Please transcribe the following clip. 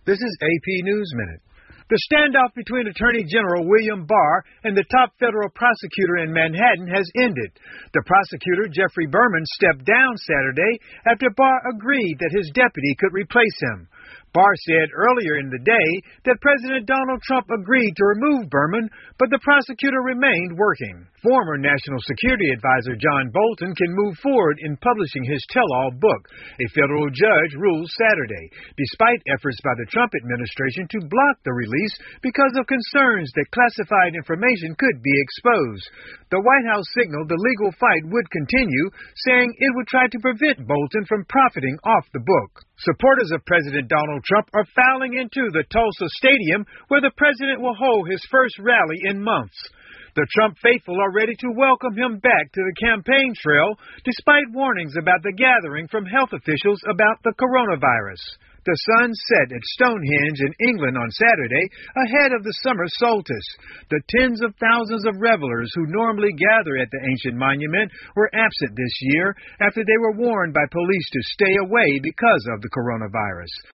This is AP News Minute. The standoff between Attorney General William Barr and the top federal prosecutor in Manhattan has ended. The prosecutor, Geoffrey Berman, stepped down Saturday after Barr agreed that his deputy could replace him. Barr said earlier in the day that President Donald Trump agreed to remove Berman, but the prosecutor remained working. Former National Security Advisor John Bolton can move forward in publishing his tell-all book, a federal judge ruled Saturday, despite efforts by the Trump administration to block the release because of concerns that classified information could be exposed. The White House signaled the legal fight would continue, saying it would try to prevent Bolton from profiting off the book. Supporters of President Donald Trump are filing into the Tulsa Stadium, where the president will hold his first rally in months. The Trump faithful are ready to welcome him back to the campaign trail, despite warnings about the gathering from health officials about the coronavirus. The sun set at Stonehenge in England on Saturday, ahead of the summer solstice. The tens of thousands of revelers who normally gather at the ancient monument were absent this year after they were warned by police to stay away because of the coronavirus.